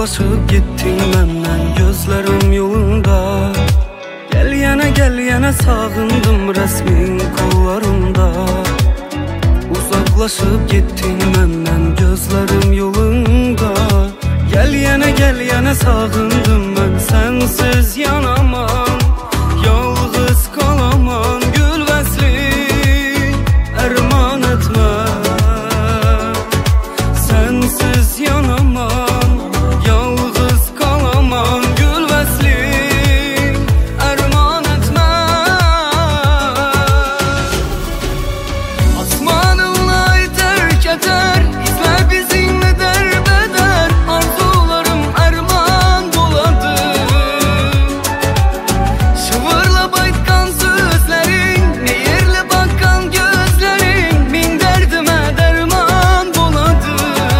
Uzaklaşıp gittin benden, gözlerim yolunda. Gel yana sağındım resmin kollarında. Uzaklaşıp gittin benden, gözlerim yolunda. Gel yana sağındım ben, sensiz yanamam. Yalnız kalamam, gül vesli erman etme. Sensiz yanamam, yalnız kalamam, gül vesli erman etme. Asmanınla terk eder, izler bizimle derbeder. Arzularım erman doladı. Şıvırla baytkan sözlerin, meyirle bakan gözlerin, bin derdime derman doladı.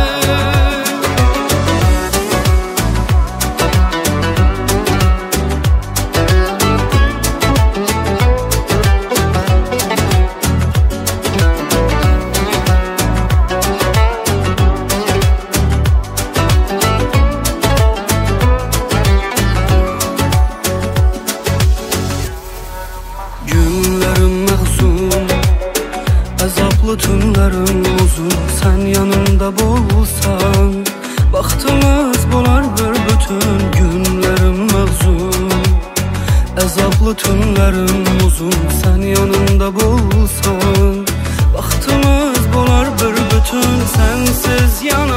Günlerim məhzun, əzablı tünlərim uzun. Sən yanımda bolsan, baxtımız bolar bir bütün. Günlerim məhzun, əzablı tünlərim uzun. Sən yanımda bolsan, baxtımız bolar bir bütün. Sənsiz yana